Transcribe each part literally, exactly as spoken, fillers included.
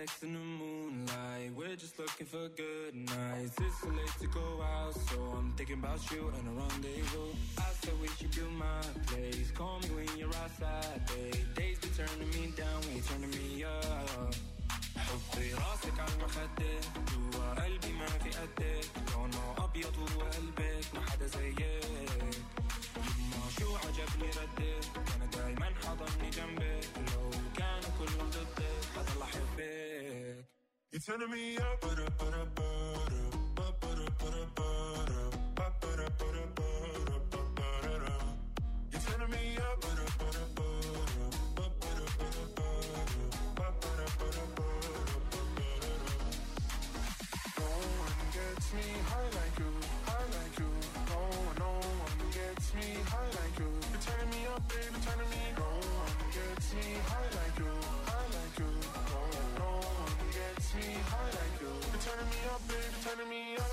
text in the moonlight. We're just looking for good nights. It's too late to go out, so I'm thinking about you and a rendezvous. I said we should do my place. Call me when you're outside, babe. Days be turning me down when you're turning me up. حطي راسك على المخدة جوا قلبي ما في قدك لونه أبيض وقلبك ما حدا زيك يما شو عجبني ردك أنا دايما حضني جنبك لو كانوا كلهم ضدك حضل أحبك. You're turning me up, but up, but up, but up, but up, but up, but up, but up, but up, but up, but up. You're turning me up, but up, but up, but up, but up, but up, but up, but up. No one gets me high like you, high like you. No one, no one gets me high like you. You're turning me up, baby, turning me. No one gets me high like you, high like you. No one, no one gets me high like you. You're turning me up, baby, turning me up.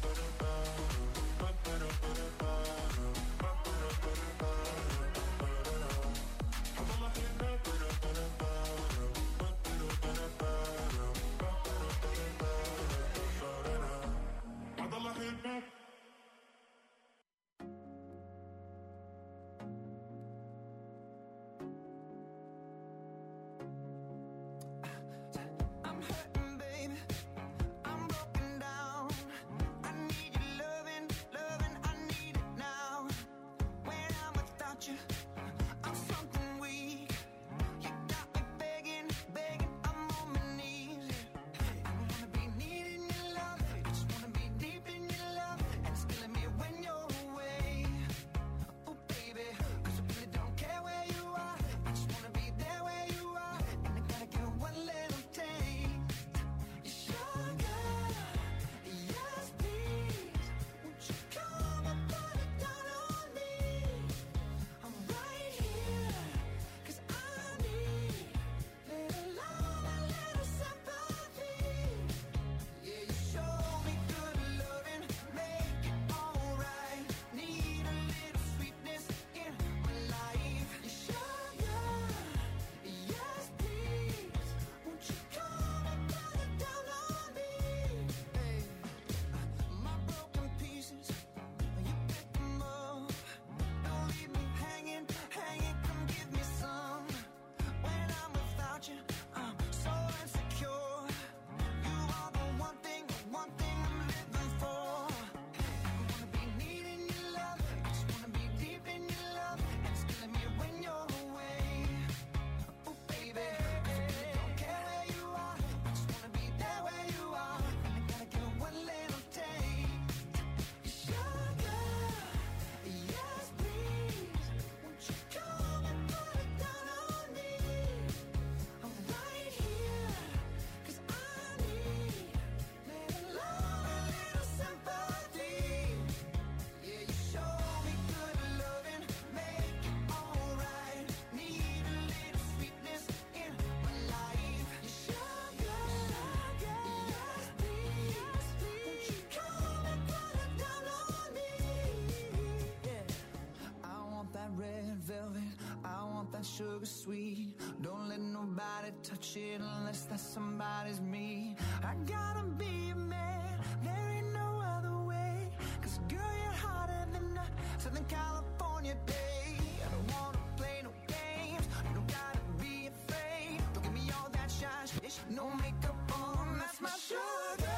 Sugar sweet, don't let nobody touch it unless that somebody's me. I gotta be a man, there ain't no other way. Cause girl, you're hotter than a Southern California day. I don't wanna play no games, you don't gotta be afraid. Don't give me all that shy shit, no makeup on, that's my sugar.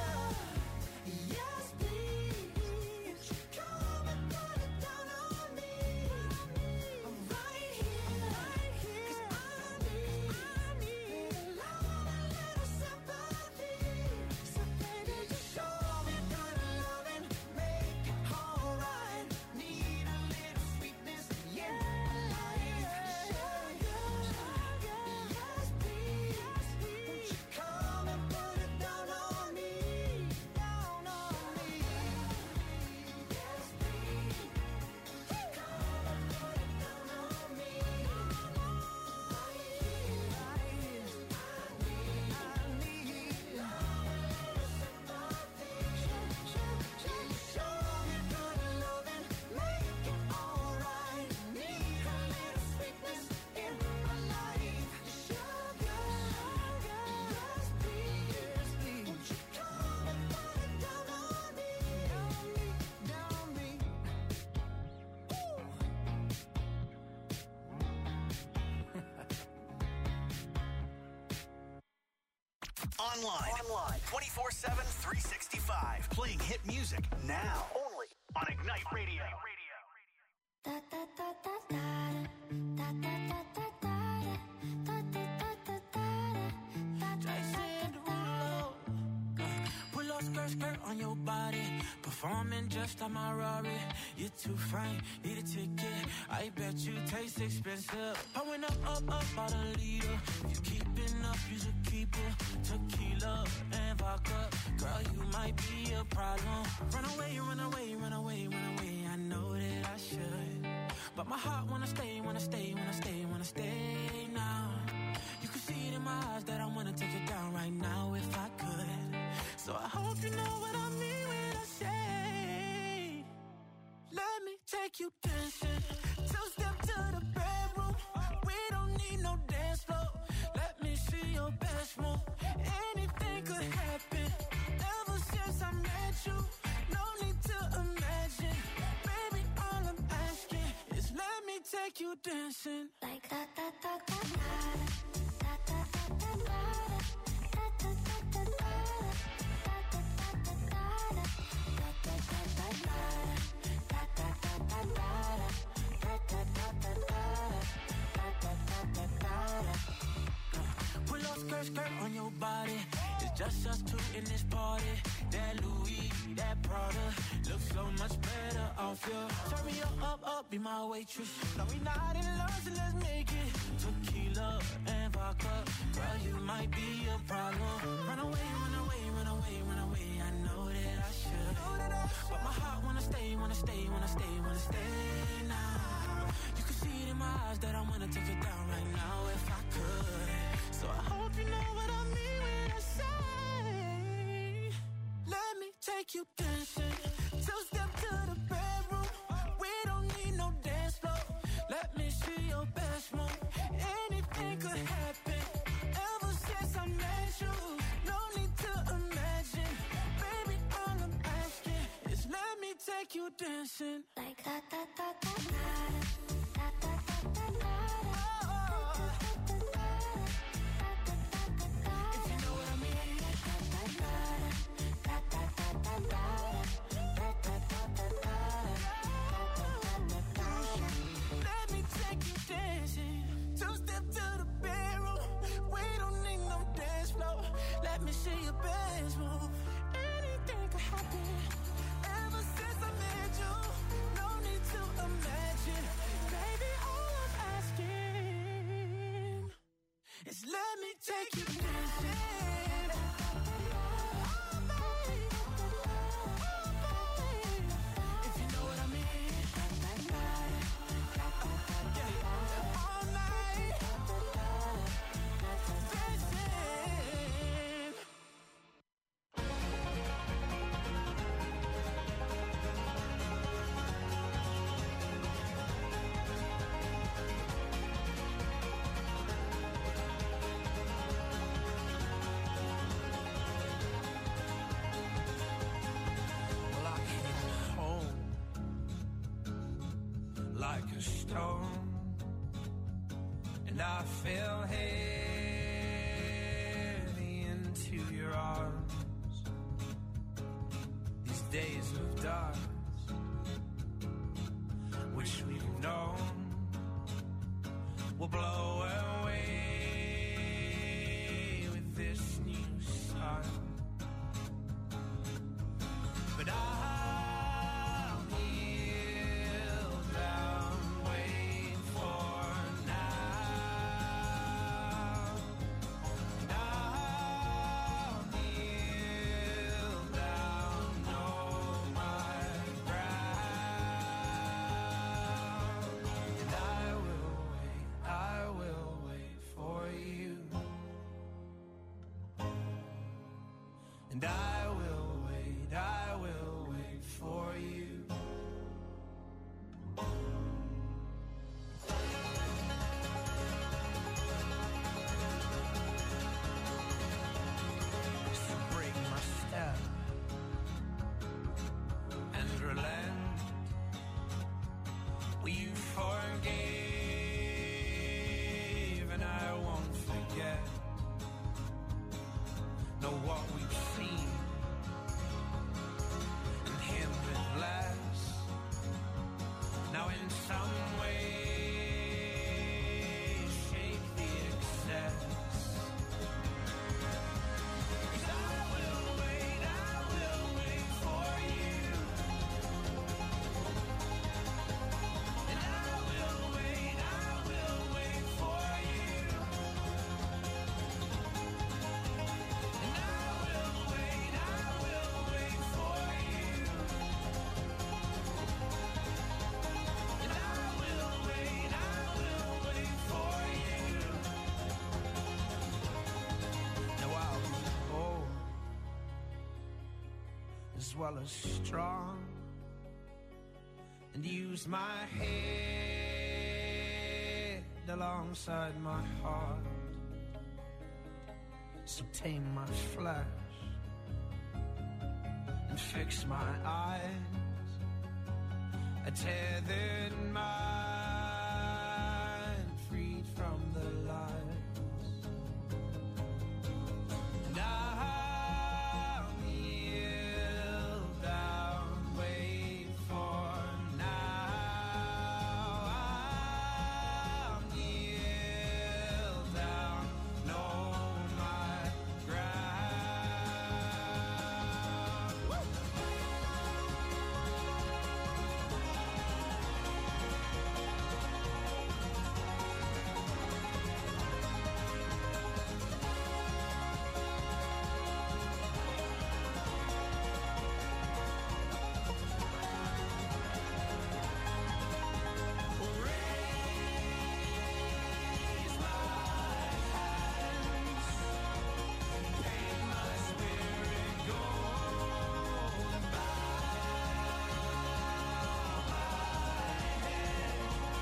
Yes, please, come and put it down on me. I'm right here, right here, cause I need, I need a love, a little sympathy. So baby, just show me good Online. Online. twenty-four seven, three sixty-five. Playing hit music now. Only on Ignite Radio. Da, da, da, da, da, da, da, da, da, da, da, da, Jason Derulo. Pull up skirt, skirt on your body. Performing just like my Rari. You're too fine, need a ticket. I bet you taste expensive. Pouring up, up, up, out a leader. If you keeping up, you should keep it. Tequila and vodka. Girl, you might be a problem. Run away, run away, run away, run away. I know that I should. But my heart wanna stay, wanna stay, wanna stay, wanna stay now. You can see it in my eyes that I wanna take it down right now if I could. So I hope you know what I mean when I say, let me take you dancing. Two step to the bedroom. We don't need no dance floor. Let me see your best move. Anything could happen. Ever since I met you, no need to imagine. Baby, all I'm asking is let me take you dancing. Like that, that, that, that, that. Da, da, da, da, da. Da, da, da, da, da. Pull up skirt, skirt on your body. It's just us two in this party. That Louis, that Prada looks so much better off you. Turn me up, up, up, be my waitress. No, we not in love, so let's make it. Tequila and vodka. Girl, you might be a problem. Run away, run away, run away, run away. I know that I should. But my heart wanna stay, wanna stay, wanna stay, wanna stay now. You can see it in my eyes that I wanna take it down right now if I could. So I hope you know what I mean when I say, let me take you dancing. Two step to the bedroom. We don't need no dance floor. Let me see your best move. Anything could happen. Ever since I met you, no need to imagine. Baby, all I'm asking is let me take you dancing. Like that, that, that, that, that. That, that, that, that, that. Let me see your best move. Anything could happen. Ever since I met you, no need to imagine. Baby, all I'm asking is let me take you dancing. Like a stone, and I fell heavy into your arms. These days of dark, wish we'd known, will blow away with this new sun. But I And I will wait, I will wait for you. So break my step and relent. Well, you forgave and I won't forget. some way shape the excess. 'Cause I will wait, I will wait for you. And I will wait, I will wait for you. And I will wait, I will wait for you. And I will wait, I will wait for you. Now I'll be old as well as strong, and use my head alongside my heart. So tame my flesh and fix my eyes, a tethered mind freed from the lies. And I'll kneel down, wait for now. I'll kneel down, know my ground. Woo! Raise my hands, paint my spirit gold, bow my head,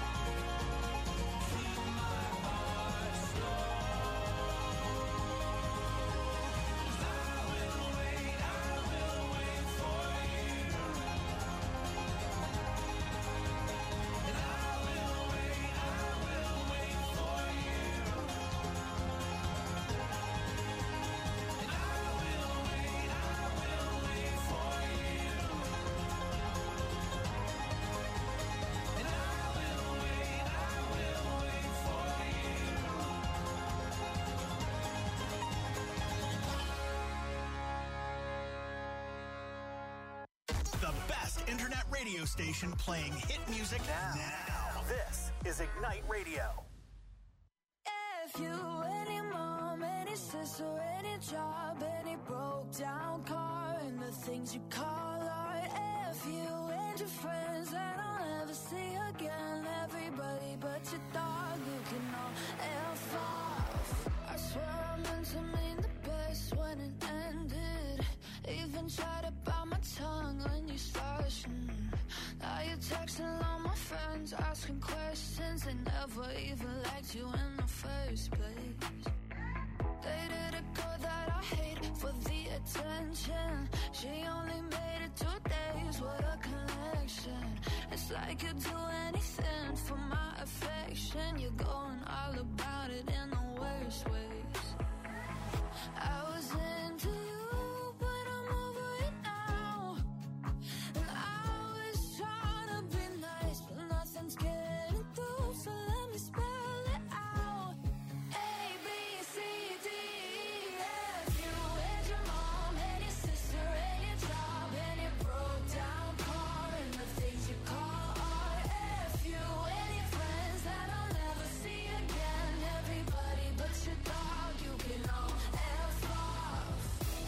keep my heart slow. 'Cause I will wait, I will wait for you. And I will wait, I will wait for you. And I will wait, I will wait for you. And I will wait, I will wait for you. The best internet radio station playing hit music now. now. This is Ignite Radio. If you, any mom, any sister, any job, any broke down car, and the things you call art. If you and your friends that I'll never see again, everybody but your dog, you can all F off. I swear I meant to mean the best when it ended. Even tried to bite my tongue when you started. Mm. Now you're texting all my friends, asking questions. They never even liked you in the first place. Dated a girl that I hate for the attention. She only made it two days, what a connection. It's like you'd do anything for my affection. You're going all about it in the worst ways. I was into you, but I'm over it now. And I was trying to be nice, but nothing's getting through, so let me spell it out. A, B, C, D, E, F. You and your mom and your sister and your job and your broke down car and the things you call art. F you and your friends that I'll never see again. Everybody but your dog, you can all F off.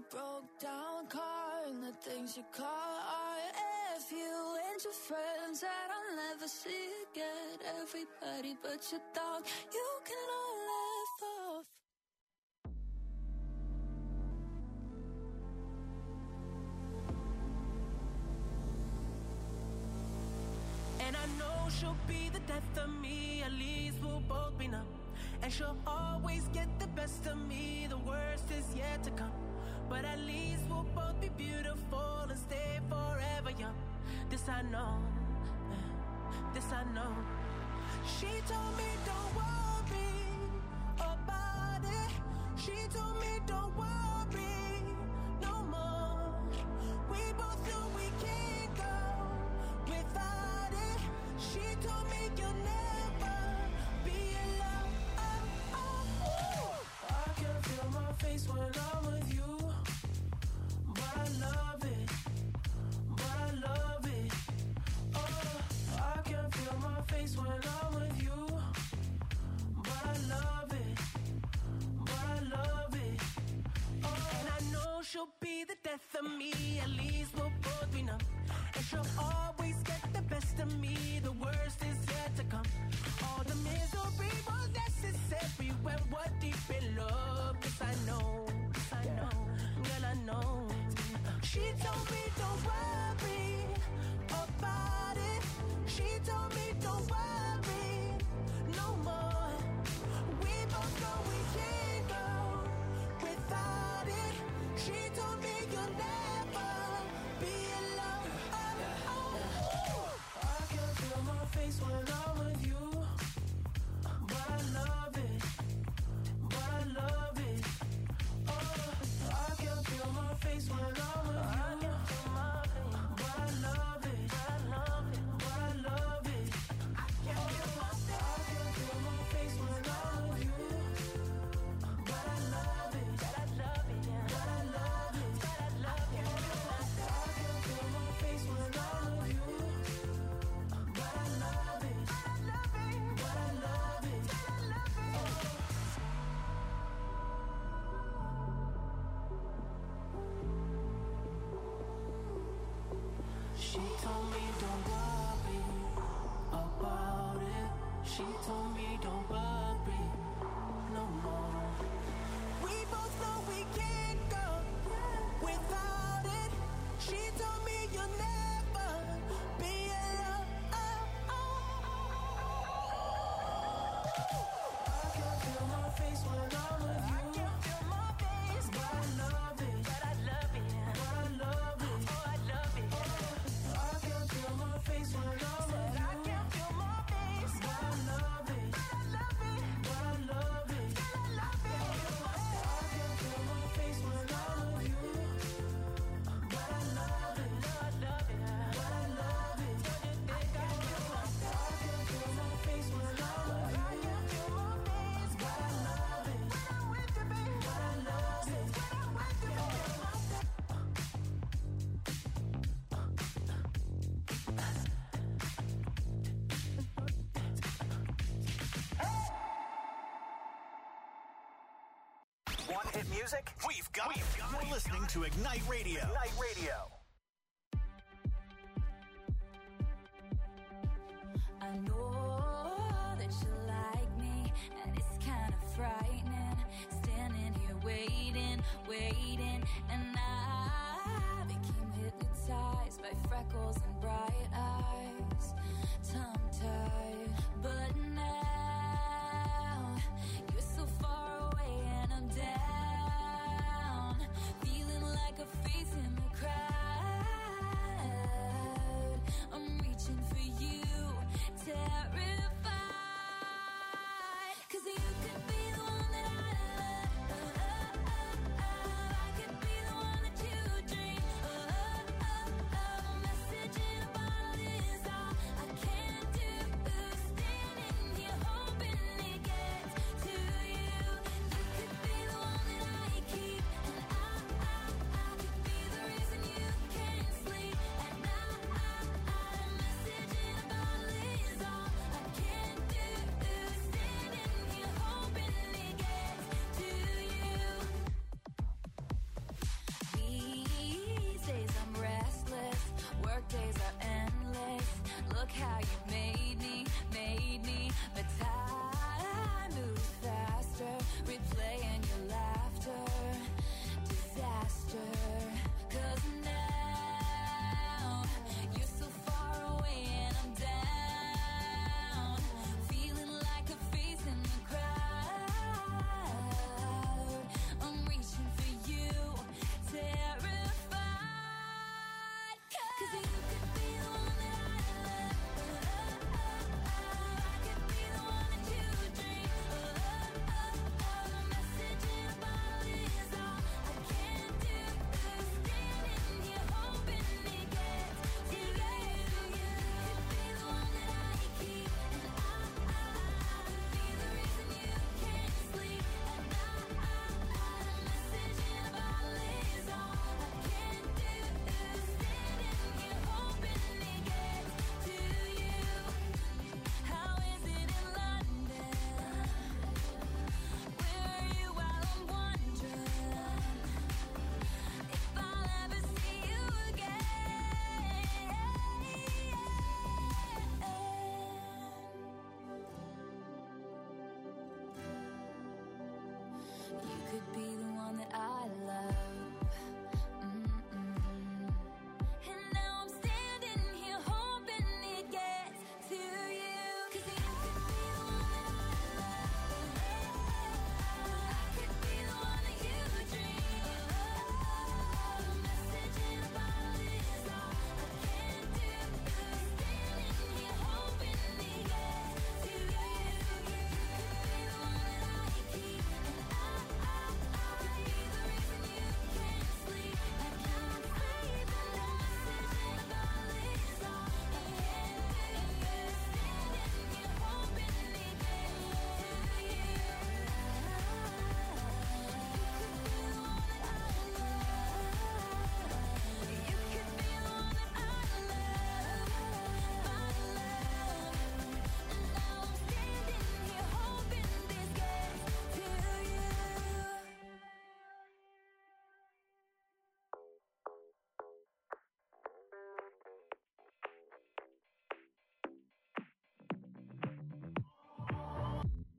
broke down car and the things you call art. If you and your friends that I'll never see again, everybody but your dog, you can all laugh off. And I know she'll be the death of me, at least we'll both be numb. And she'll always get the best of me, the worst is yet to come. But at least we'll both be beautiful and stay forever young. This I know, this I know. She told me don't worry about it. She told me don't worry no more. We both know we can't go without it. She told me you'll never be alone. Oh, oh, oh. I can feel my face when I'm with you, but I love it, but I love it. Oh, I can feel my face when I'm with you, but I love it, but I love it. Oh, and I know she'll be the death of me, at least we'll both be numb. And she'll always get the best of me, the worst is yet to come. All the misery was necessary when we're deep in love. Yes, I know, yes, I know, girl, I know. She told me don't worry about it. She told me don't worry no more. We both know we can't go without it. She told me you'll never be alone. Oh, oh, oh. I can feel my face when I'm with you, but I love it, but I love it. Oh, I can feel my face when I'm with you, but I love it, but I love it, but I love it. I can feel my face when I'm with you, but I love it, but I love it, but I love it, but I love it. I can feel my face when I'm with you, but I love it, but I love it, but I love it, but I love it. She told me don't worry about it. She told me don't worry no more. We both know we can't go without it. She told me you'll never be alone. I can feel my face when I'm with you. I can feel my face, but I love it, but I love it, but I love it. Oh, I love it. I can feel my face when I'm with you. I can feel my face, but I love it, but I love it, but I love it, but I love it. I can feel my face when I'm with you, but I love it, but I love it, but I love it. Don't you think I feel my face? I can feel my face when I'm with you. I can feel my face, but I love it, when I'm with you, baby. But I love it, when I'm with you, baby. One hit music? We've got it. You're listening to Ignite Radio. Ignite Radio. I know that you like me, and it's kind of frightening. Standing here waiting, waiting, and I became hypnotized by freckles and bright eyes, tongue-tied. But now you're so far away, and I'm down, feeling like a face in the crowd. I'm reaching for you, terrified, 'cause you could be the one that I love. I could be the one that you dream. A message in a bottle is all I can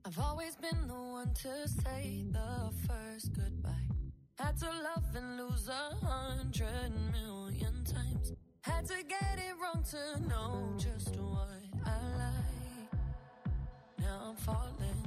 I've always been the one to say the first goodbye. Had to love and lose a hundred million times. Had to get it wrong to know just what I like. Now I'm falling.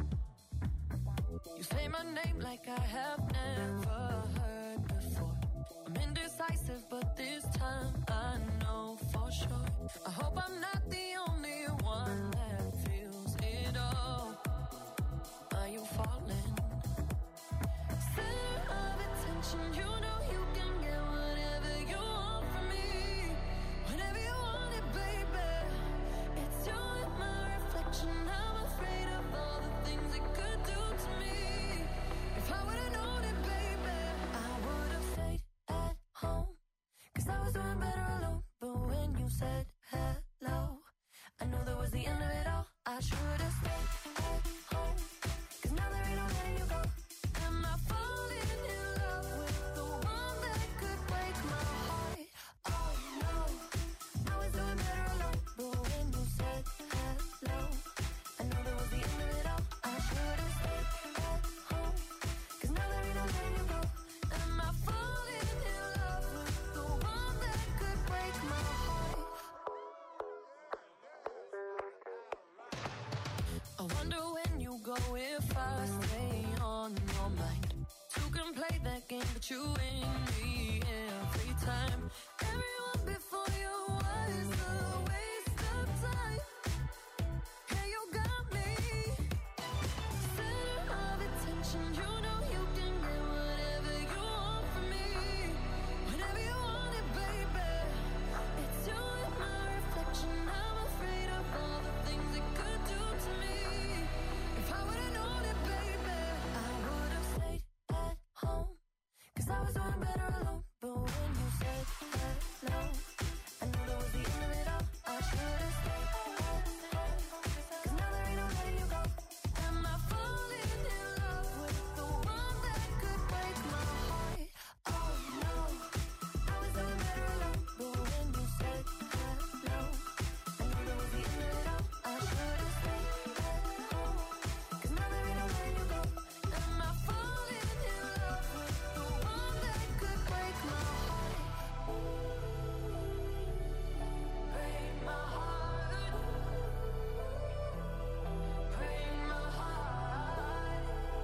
You say my name like I have never heard before. I'm indecisive, but this time I know for sure. I hope I'm not the only one that feels it all. Are you falling? Center of attention, you know you can get whatever you want from me. Whenever you want it, baby. It's you and my reflection. I'm afraid of all the things it could do to me. If I would've known it, baby, I would've stayed at home. Cause I was doing better alone. But when you said hello, I knew that was the end of it all. I should've stayed at home. Cause now there ain't no letting you go. Am I falling in love with the one that could break my heart? Oh no, I was doing better alone. But when you said hello, I knew that was the end of it all. I should've stayed at home. Cause now there ain't no letting you go. Am I falling in love with the one that could break my heart? I wonder when you go if I stay on your mind. Two can play that game, but you ain't me every time. Everyone before you was a waste of time. Yeah, you got me. Center of attention, you know you can get whatever you want from me. Whenever you want it, baby. It's you and my reflection. I'm afraid of all the things it could do to me. If I would've known it, baby, I would've stayed at home. Cause I was doing better alone. But when you said hello, I knew that was the end of it all. I should've stayed at home. Cause now there ain't no letting you go. Am I falling in love with the one that could break my heart? Oh no, I was doing better alone. But when you said hello, I knew that was the end of it all. I should've stayed at home. Cause now there ain't no letting you go. Am I falling in love with the one that could break my heart? Break my heart. Break my heart.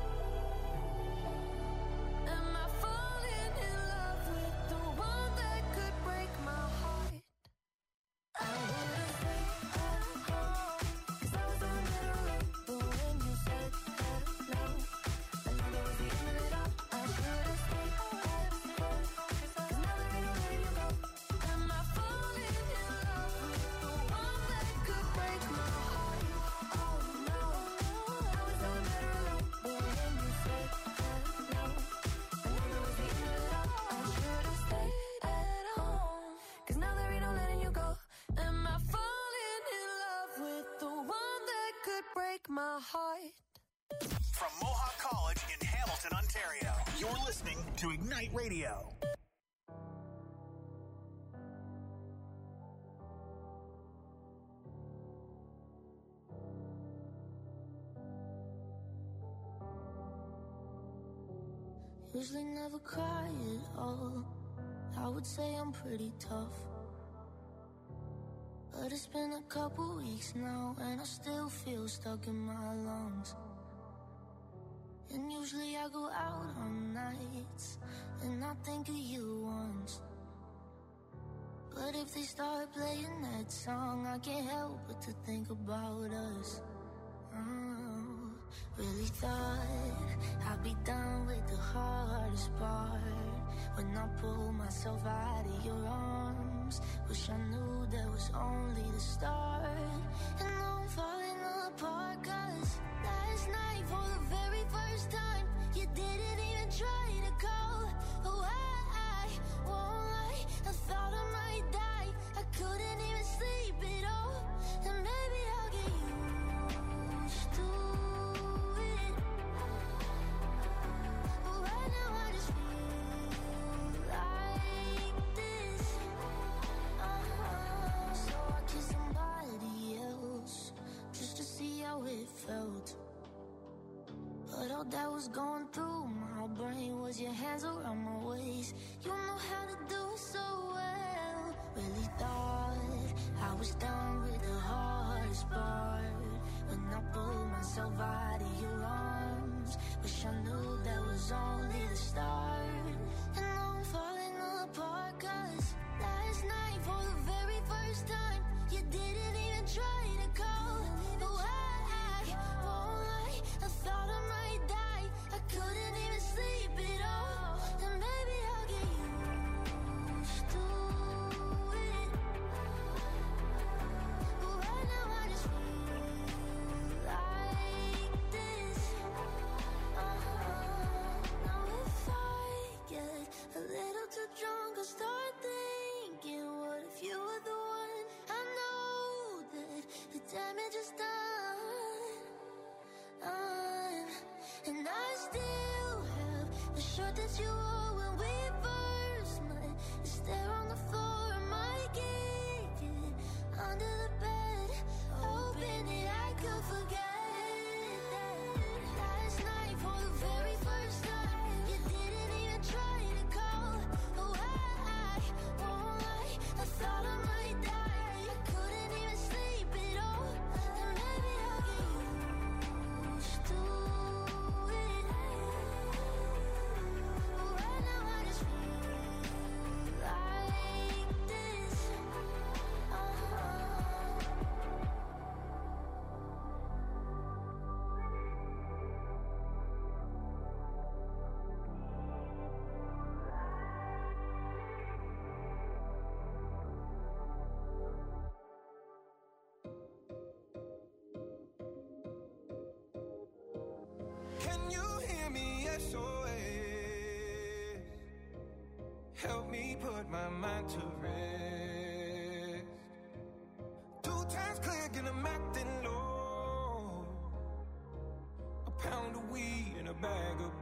Am I falling in love with the one that could break my heart? I would've stayed at home. Cause I was doing better alone. But when you said hello, I knew that was the end of it all. I should've stayed at home. Cause now there ain't no letting you go. Am I falling in love with the one that could break my heart? Oh no, I was doing better alone. But when you said hello, I knew that was the end of it all. I should've stayed at home. Cause now there ain't no letting you go. Am I falling in love with the one that could break my heart? From Mohawk College in Hamilton, Ontario, you're listening to Ignite Radio. Usually never cry at all. I would say I'm pretty tough. But it's been a couple weeks now, and I still feel stuck in my lungs. And usually I go out on nights, and I think of you once. But if they start playing that song, I can't help but to think about us. Oh, really thought I'd be done with the hardest part. When I pull myself out of your arms, wish I knew that was only the start. And now I'm falling apart, cause last night for the very first time, you didn't even try to go away. Won't lie, I thought I might die. I couldn't even sleep at all. And maybe I'll get used to it. But right now I just feel like this. Uh-huh. So I kissed somebody else just to see how it felt. But all that was going through my brain was your hands around my waist. You know how to do it so well. Really thought I was done with the hardest part. When I pulled myself out of your arms, wish I knew that was only the start. And now I'm falling apart, cause last night for the very first time, you didn't even try to call. But why, won't lie, I thought I might die. I couldn't even sleep at all. And maybe I'll get used to it. But right now I just feel like this. Uh-huh. Now if I get a little too drunk, I'll start thinking, what if you were the one? I know that the damage is done, done. And I still have the shirt that you wore when we first met. It's there on the floor, I might kick it under the bed, hoping that I could forget that last night for the very first time, you didn't even try to call. Oh, I won't lie, I thought I might die. I couldn't even sleep at all. And maybe I'll get used to it. But right now I just feel like this. Uh-huh. Can you hear me? S O S. Help me put my mind to rest. Two times clear, and I'm acting low. A pound of weed and a bag of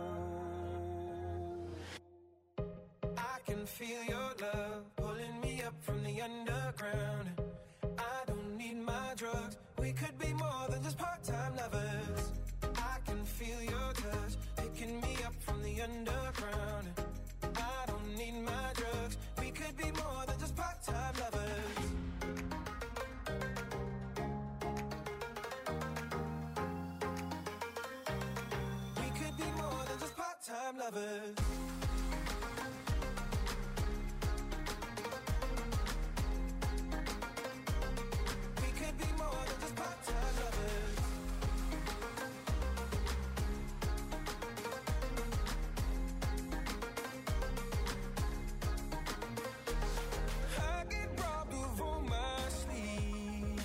blow. I can feel your love pulling me up from the underground. I don't need my drugs. We could be more than just part-time lovers. I can feel your touch picking me up from the underground. I don't need my drugs. We could be more than just part-time lovers. We could be more than just part-time lovers. We could be more than just part-time lovers. I get robbed of all my sleep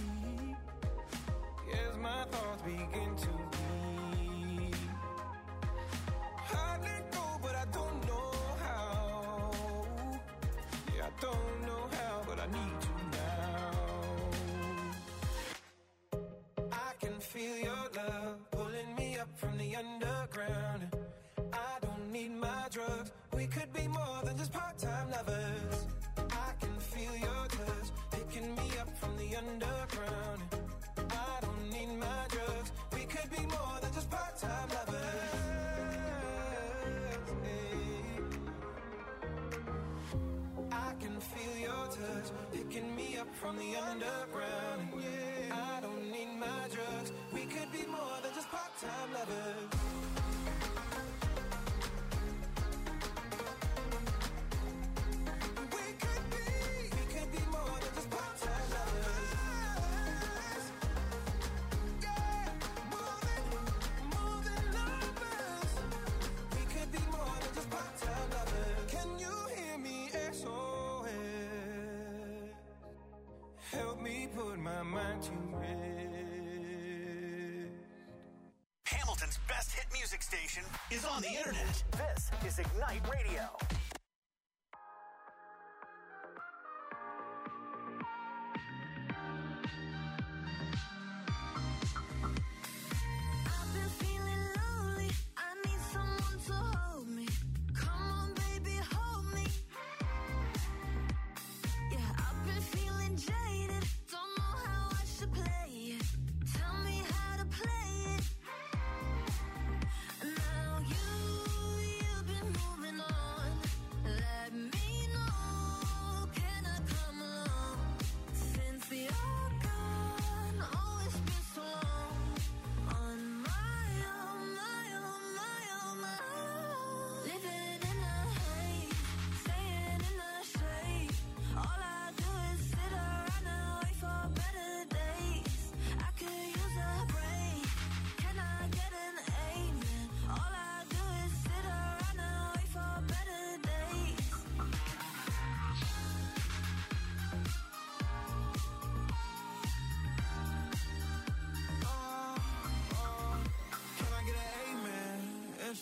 as my thoughts begin to bleed. I let go, but I don't know how. Yeah, I don't know how, but I need you now. I can feel your love pulling me up from the underground. I don't need my drugs. We could be more than just part-time lovers. I can feel your touch picking me up from the underground. I don't need my drugs. We could be more than just part-time lovers. Hey. I can feel your touch picking me up from the underground. Yeah. I don't need my drugs. We could be more than just part-time lovers. We could be, we could be more than just part-time lovers. Yeah, more than, more than lovers. We could be more than just part-time lovers. Can you hear me? S O S. Help me put my mind to rest. Hamilton's best hit music station is on the internet. This is Ignite Radio. I've been feeling lonely. I need someone to hold me. Come on, baby, hold me. Yeah, I've been feeling jaded. Don't know how I should play it. Tell me how to play it.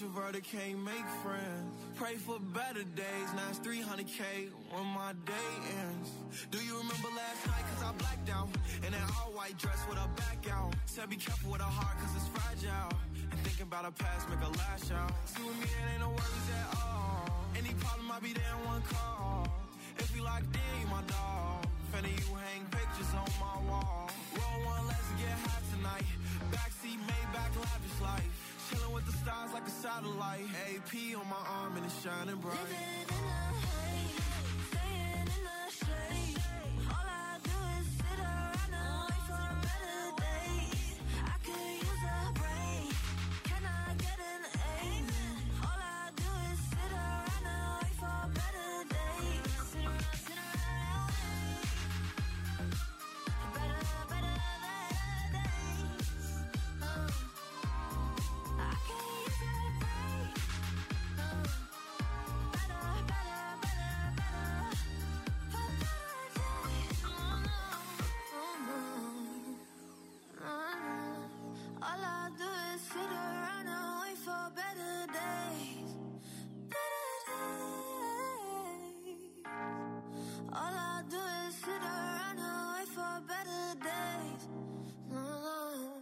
Introverted can't make friends. Pray for better days. Now it's three hundred K when my day ends. Do you remember last night? Cause I blacked out. In that all white dress with her back out. Said be careful with her heart cause it's fragile. And thinking about her past make her lash out. See with me it ain't no worries at all. Any problem I be there in one call. If we locked in, you my dog. Finna you hang pictures on my wall. Roll one, let's get high tonight. Backseat Maybach, lavish life. Chilling with the stars like a satellite. A P on my arm and it's shining bright. Living in the haze, staying in the shade. All I do is sit around and wait for better days. I could use a break. Can I get an amen? All I do is sit around and wait for better days. Sit around, sit around, better, better, better days. Uh. I can use a break. Uh, better, better, better, better, for better days. Oh, no, oh, no, no, no. All I do is sit around and wait for better days. Better days. All I do is sit around and wait for better days. No, no.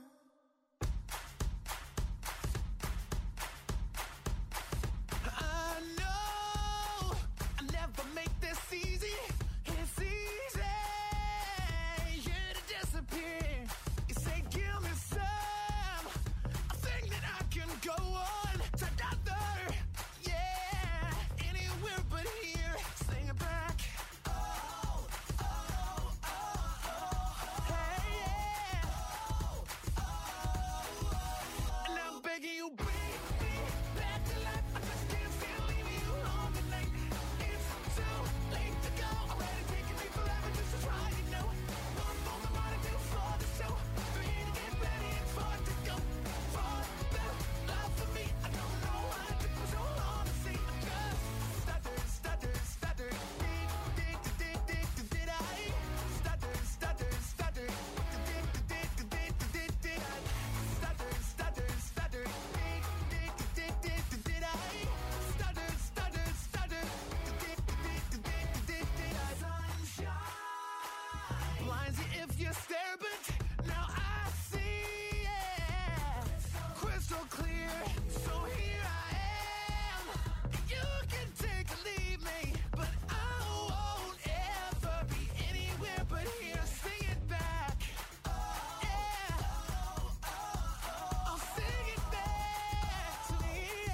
I know I never make this easy. It's easy, yeah, to disappear. You say, give me some. I think that I can go on together. Yeah, anywhere but here. Sing it back. Oh, oh, oh, oh. Hey, yeah. Oh, oh, oh. And I'm begging you, bring me back to life. I just can't stand leaving you alone tonight. It's too late to go. Already taking me forever just to try, you know. One moment more to do for the show. Three to get ready and four to go. For the love for me, I don't know why it took me so long to see. I just stutter, stutter, stutter. Did, did, did, did, did, did I? Stutter, stutter, stutter. Did, did, did, did, did, did, did I? Stutter, stutter, stutter. Did, did, did, did, did, did I? Stutter, stutter, stutter. Did, did, did, did, did, did I? Sunshine blinds you if you stare, but now I see it crystal clear. So here I am. You can take or leave me, but I won't ever be anywhere but here. Sing it back. Yeah. I'll sing it back to me.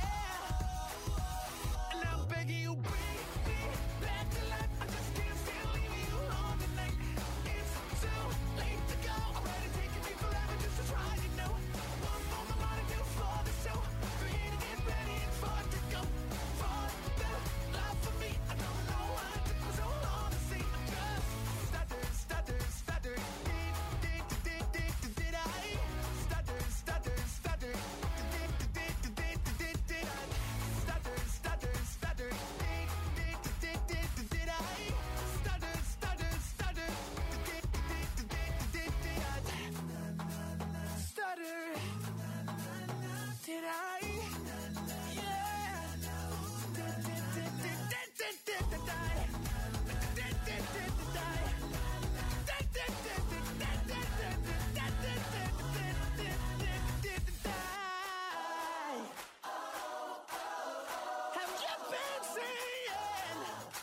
Yeah. And I'm begging you, bring me back to life. I just can't stand leaving you alone tonight. It's too late to go. Already taking me forever just to try, you know. One moment more to do for the show. Three to get ready and four to go. For the love for me, I don't know why it took me so long to see. I just stutter, stutter, stutter. Did, did, did, did, did, did I? Stutter, stutter, stutter. Did, did, did, did, did, did, did I? Stutter, stutter, stutter. Did, did, did, did, did, did I? Stutter, stutter, stutter. Did, did, did, did, did, did I? Stutter. Did I? Yeah. Did, did, did, did, did, did, did, did I? Did, did, did, did I? Did, did, did, did, did, did, did, did, did, did, did, did, did, did I? Have you been seeing?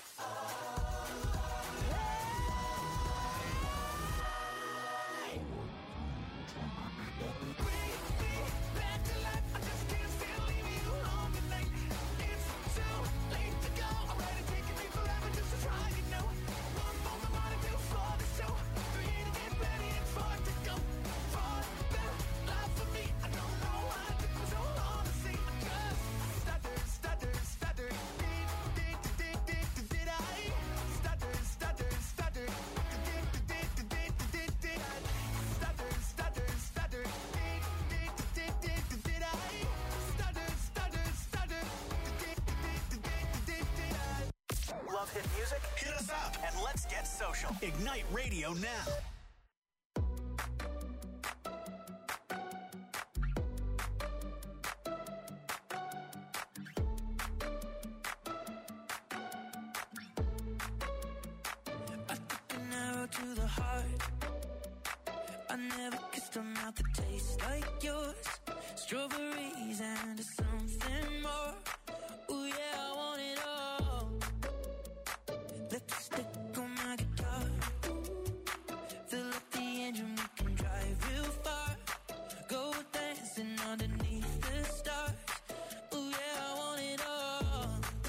Bring me back to life. I just can't stand leaving you alone tonight. It's too late to go. Already taking me forever just to try, you know. One moment more to do for the show. Three to get ready and four to go. For the love for me, I don't know why it took me so long to see. I just stutter, stutter, stutter. Did, did, did, did, did, did I? Stutter, stutter, stutter. Did, did, did, did, did, did I? Stutter, stutter, stutter. Did, did, did, did, did, did I? Stutter, stutter, stutter. Did, did, did, did, did, did I? Love hit music? Hit us up and let's get social. Ignite Radio now. mouth that tastes like yours. Strawberries and something more. Ooh yeah, I want it all. Lipstick on my guitar. Fill up the engine, we can drive real far. Go dancing underneath the stars. Ooh yeah, I want it all.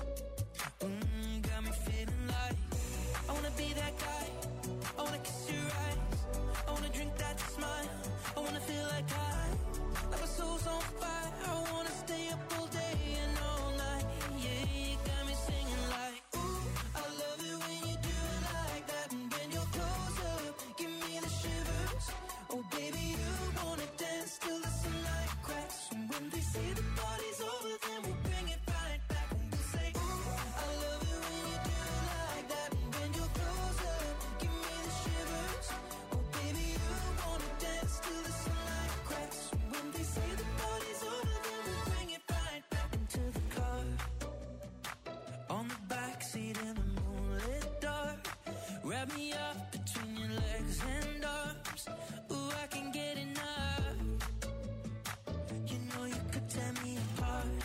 Mm, got me feeling like I wanna be that guy. I wanna kiss your eyes. I wanna drink that smile. I wanna feel like I, like my soul's on fire. I wanna stay up all day and all night. Yeah, you got me singing like, ooh, I love it when you do it like that. And when you're close up, give me the shivers. Oh baby, you wanna dance till the sunlight cracks. And when they say the party's over, then we'll bring it right back. And we'll say, ooh, I love it when you do it like that. And when you're close up, give me the shivers. Oh baby, you wanna dance till the sunlight cracks. And when they say the party's over, then we'll bring it right back into the car. On the backseat in the moonlit dark. Wrap me up between your legs and arms. Ooh, I can get enough. You know you could tear me apart.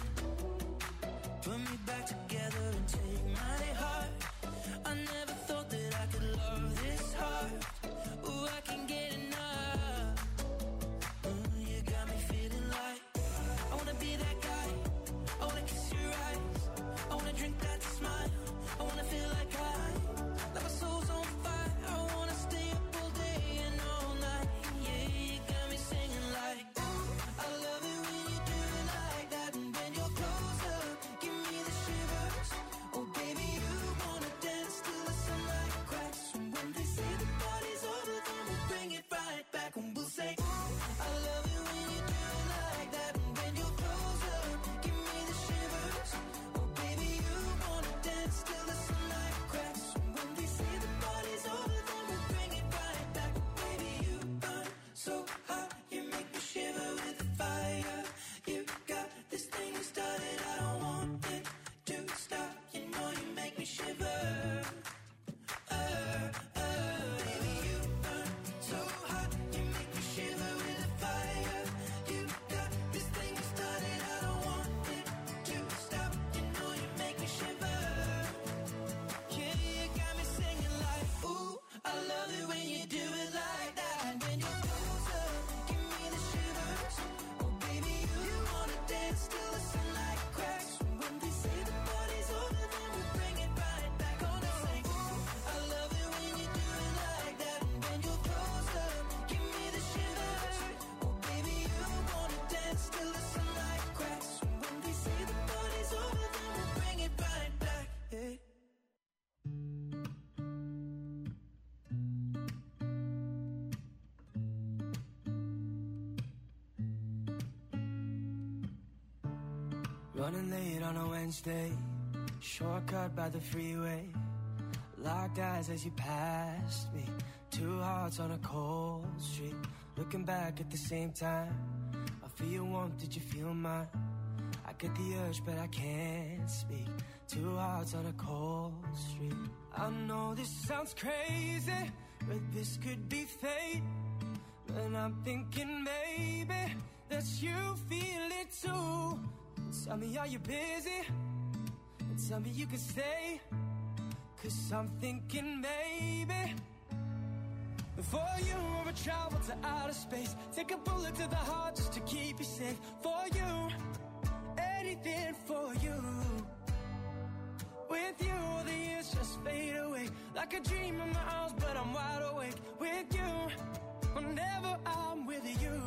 Put me back together and take my heart. I never thought that I could love this hard. Ooh, I can get enough. Ooh, you got me feeling like I wanna be that guy. I wanna kiss your eyes. I wanna drink that smile. I wanna feel like I, like my soul's on fire. I wanna stay up all day and all night. Yeah, you got me singing like, ooh, I love it when you do it like that. And when you're close up, give me the shivers. Oh baby, you wanna dance till the sunlight cracks. And when they say the party's over, then we'll bring it right back. And we'll say, ooh, I love it when you do it like that. And when you're close up, give me the shivers. Oh baby, you wanna dance till the sunlight cracks. And when they say the party's over, then we'll bring it right back. Baby, you burn so hot, you make me shiver with the fire. You got this thing started, I don't want it to stop. You know you make me shiver. Uh, uh, baby, you burn so hot, you make me shiver with the fire. You got this thing started, I don't want it to stop. You know you make me shiver. Yeah, you got me singing like, ooh, I love it when you do it like that. And when you're close up, give me the shivers. Oh baby, you wanna dance till the sunlight cracks. And when they say the party's over, then we'll bring it right back. Gonna say, ooh, I love it when you do it like that. And when you're close up, give me the shivers. Oh baby, you wanna dance till the sunlight cracks. And when they say the party's over, then we'll bring it right back. Yeah. Running late on a Wednesday, shortcut by the freeway. Locked eyes as you passed me. Two hearts on a cold street. Looking back at the same time. I feel your warmth, did you feel mine? I get the urge, but I can't speak. Two hearts on a cold street. I know this sounds crazy, but this could be fate. And I'm thinking maybe that you feel it too. Tell me, are you busy? And tell me you can stay. Cause I'm thinking maybe for you I would travel to outer space. Take a bullet to the heart just to keep you safe. For you, anything for you. With you, the years just fade away. Like a dream in my arms, but I'm wide awake. With you, whenever I'm with you.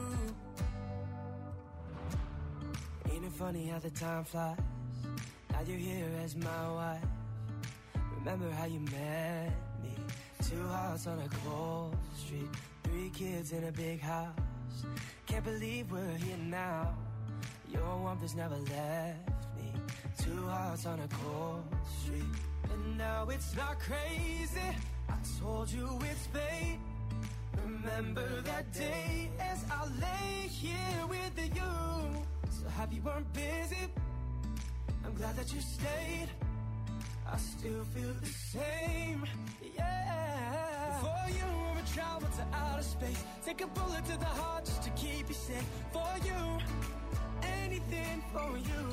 Ain't it funny how the time flies? Now you're here as my wife. Remember how you met me? Two hearts on a cold street. Three kids in a big house. Can't believe we're here now. Your warmth has never left me. Two hearts on a cold street. And now it's not crazy. I told you it's fate. Remember that day as I lay here with you. So happy you weren't busy. I'm glad that you stayed. I still feel the same, yeah. For you, I would travel to outer space. Take a bullet to the heart just to keep you safe. For you, anything for you.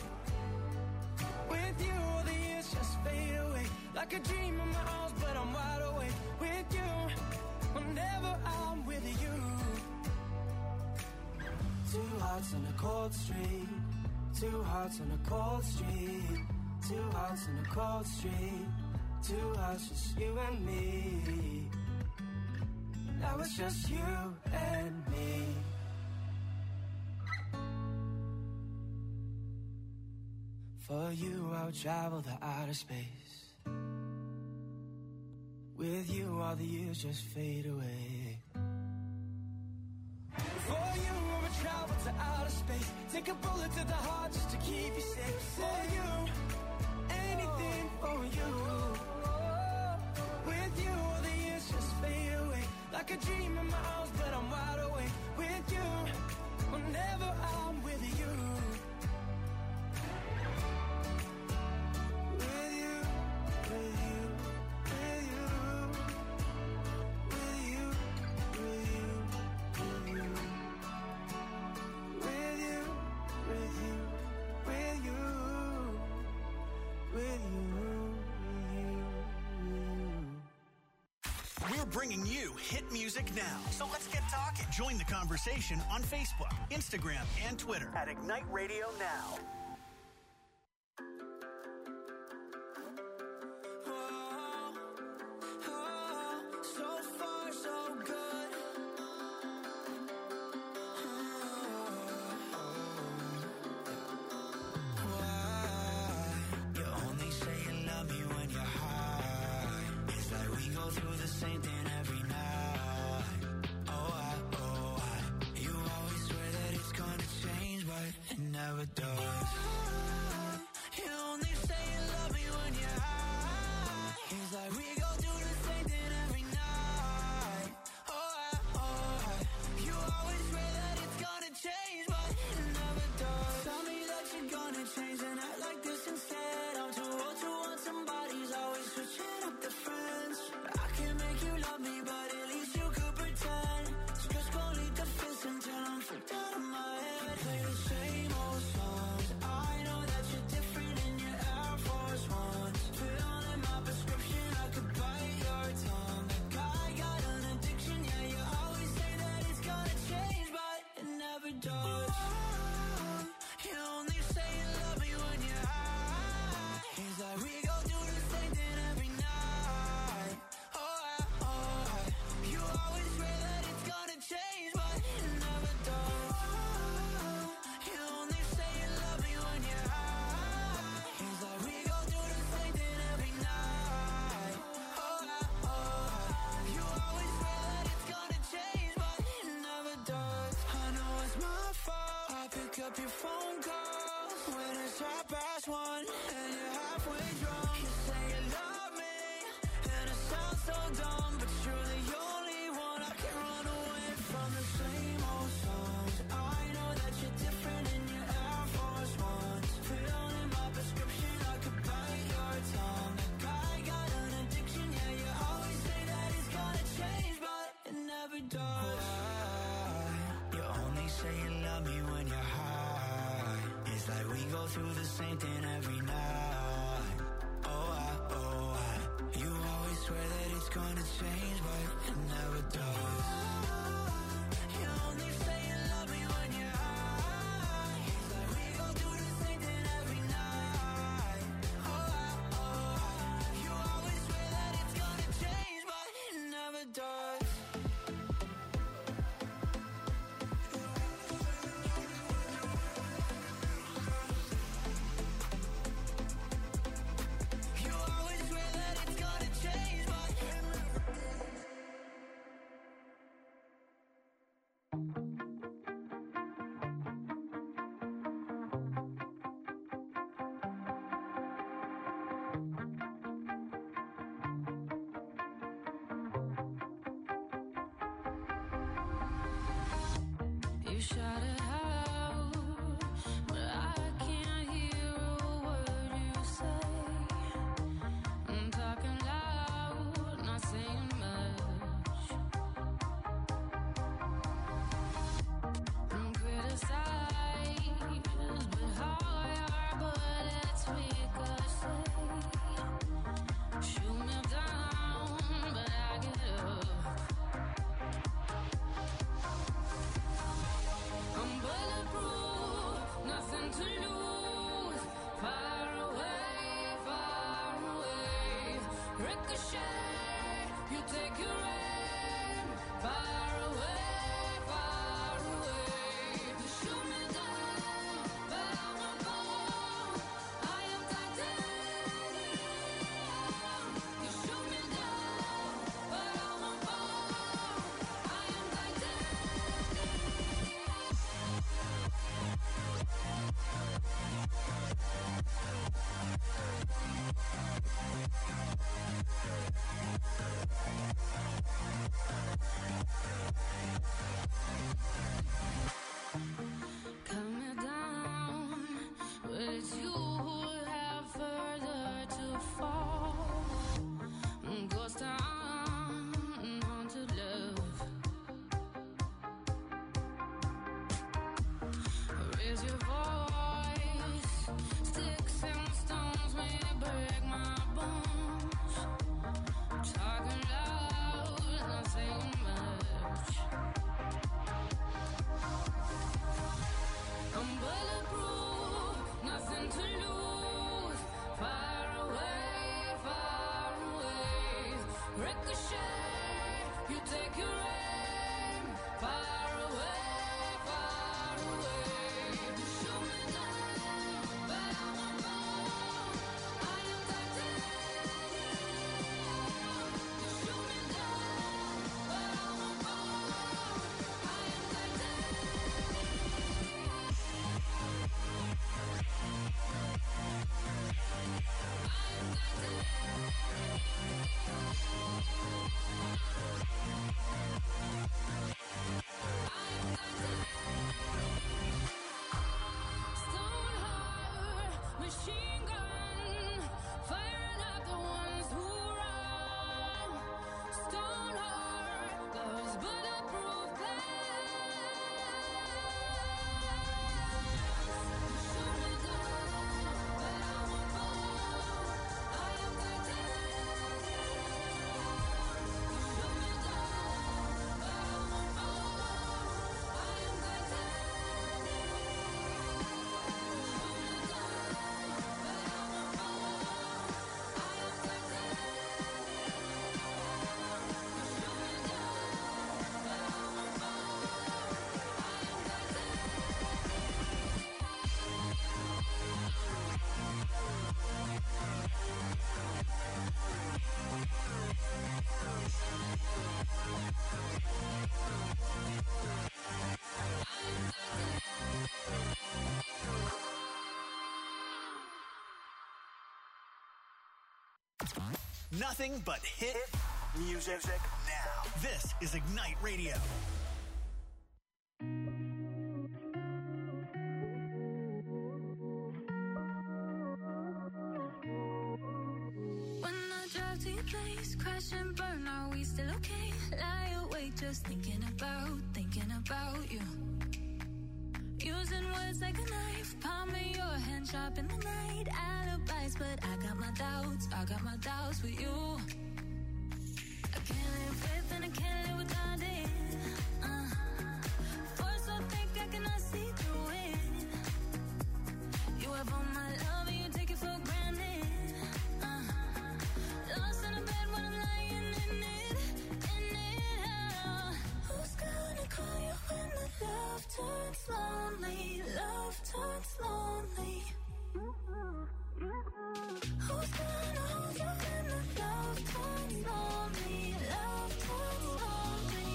With you, all the years just fade away. Like a dream in my arms, but I'm wide awake. With you, whenever I'm with you. Two hearts on a cold street. Two hearts on a cold street. Two hearts on a cold street. Two hearts, just you and me. Now it's just you and me. For you, I would travel to outer space. With you, all the years just fade away. For you, I would travel to outer space. Take a bullet to the heart just to keep you safe. For you, anything for you. With you, all the years just fade away. Like a dream in my arms, but I'm wide awake. With you, whenever I'm with you. With you, with you, with you. With you, with you, with you. With you, with you, with you. With you, with you, with you. We're bringing you hit music now. So let's get talking. Join the conversation on Facebook, Instagram, and Twitter at Ignite Radio Now. So far, so good. Why? You only say you love me when you're high. It's like we go through the same thing every night. Oh, I, oh, I. You always swear that it's gonna change, but it never does. You only say you love me when you're high. It's like we go through the same thing every night. Oh, I, oh, I. You always swear that it's gonna change, but it never does. Tell me that you're gonna change and act like this instead. I'm too old to want somebody's always switching up the friends. I can make you love me, but at least you could pretend. Just gonna lead the fence until I'm freaked out of my head. Play the same old songs. I know that you're different in your Air Force Ones. Filling my prescription, I could bite your tongue. Like I got an addiction, yeah, you always say that it's gonna change, but it never does. You only say you love me when you're high. It's like we go through the same thing every night. Oh, I, oh, I. You always swear that it's gonna change, but it never does. You only say you love me when you're high. It's like we go through the same thing every night. Oh, I, oh, I. You always swear that it's gonna change, but it never does. I know it's my fault. I pick up your phone calls when it's half past one and you're halfway drunk. You say you love me, and it sounds so dumb, but you're the only one I can run away from. The same old songs. I know that you're different in your Air Force Ones. Filling my prescription, I could bite your tongue. Like I got an addiction, yeah, you always say that it's gonna change, but it never does. Why? You only say you love me when you're high. It's like we go through the same thing every night. Oh, I, oh, I. You always swear that it's gonna change, but it never does. You only say you love me when you're high. It's like we go through the same thing every night. Oh, I, oh, I. You always swear that it's gonna change, but it never does. You always swear that it's gonna change, but is your voice. Sticks and stones may break my bones. Talking loud, not saying much. I'm bulletproof, nothing to lose. Far away, far away. Ricochet, you take your aim. Far away, far away. You shoot me down, but I won't fall. I am titanium. You shoot me down, but I won't fall. I am Stone heart, machine gun, firing at the ones who run. Stone heart, those bulletproof glass. Shoot me down, but I won't fall. I am titanium. Shoot me down, but I won't fall. I am Nothing but hit music now. This is Ignite Radio. When I drive to your place, crash and burn, are we still okay? Lie awake just thinking about, thinking about you. Using words like a knife, palming your hand sharp in the night. Alibis, but I got my doubts, I got my doubts with you. I can't live with and I can't live without it. Uh, force so thick I cannot see through it. You have all my love and you take it for granted. Uh, lost in a bed when I'm lying in it, in it. Uh, who's gonna call you when the love turns lonely? Love turns lonely. Who's gonna hold you when the love turns lonely? Love turns lonely.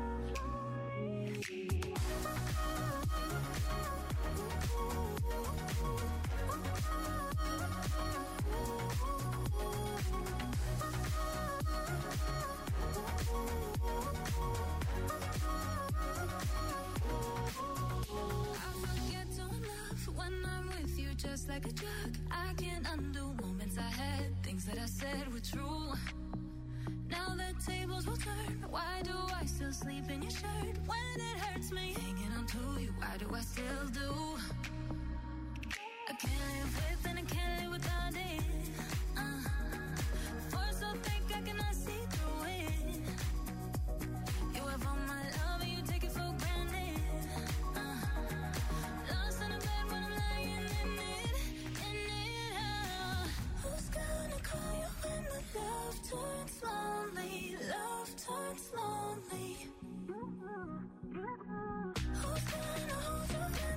I forget to love when I'm with you, just like a drug. I can't undo moments I had, things that I said were true. Now the tables will turn. Why do I still sleep in your shirt when it hurts me? Hanging on to you, why do I still do? I can't live with and I can't live without it. Uh, force so thick I cannot see through it. You have all my love and you take it for granted. Uh, lost in a bed when I'm lying in it, in it. Uh, who's gonna call you when the love turns lonely? Love turns lonely. Who's gonna hold you when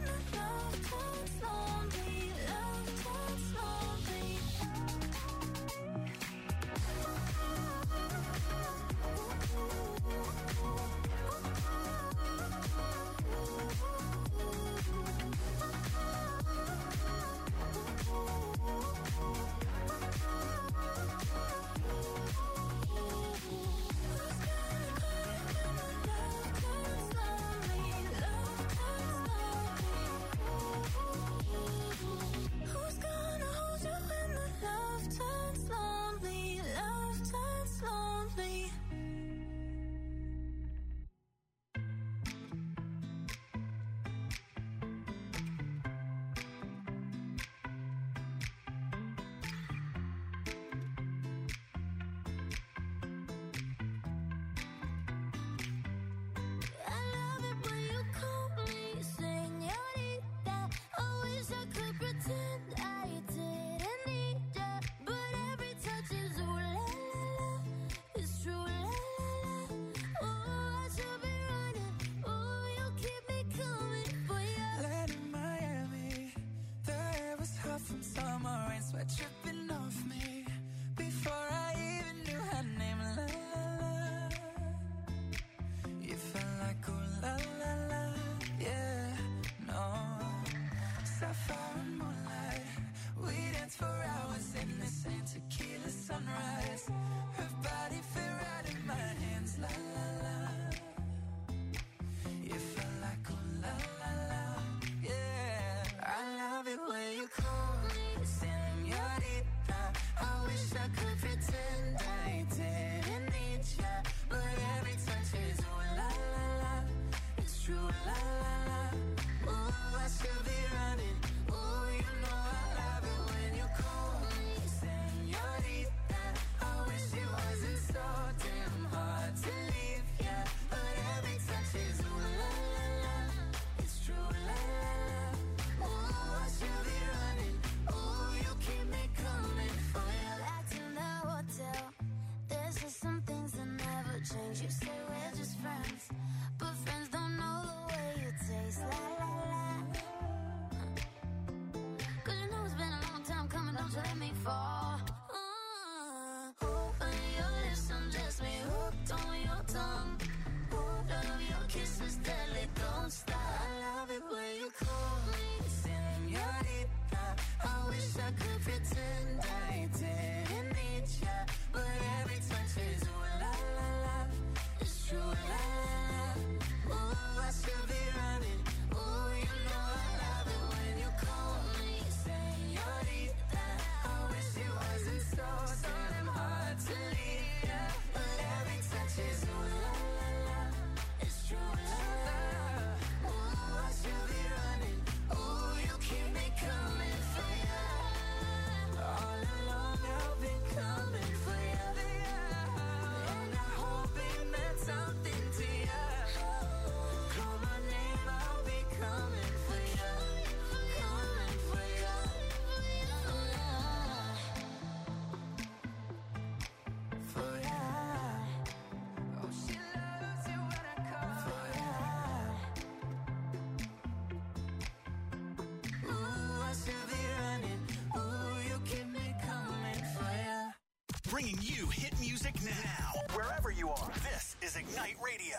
hit music now. Wherever you are, this is Ignite Radio.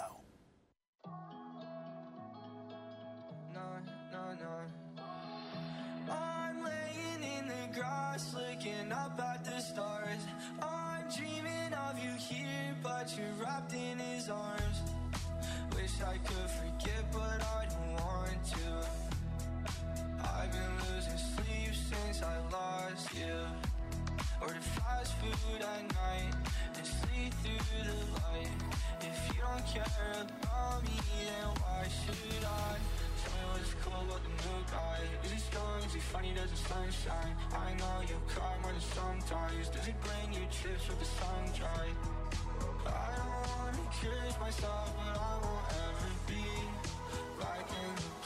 No, no, no. I'm laying in the grass, looking up at the stars. I'm dreaming of you here, but you're wrapped in his arms. Wish I could forget, but I don't want to. I've been losing sleep since I lost you. Order fast food at night and sleep through the light. If you don't care about me, then why should I? Tell me what's cool about the new guy. Is he strong? Is he funny? Does the sunshine? I know you cry more than sometimes. Does he bring you trips with the sun dry? I don't wanna curious myself, but I won't ever be back in the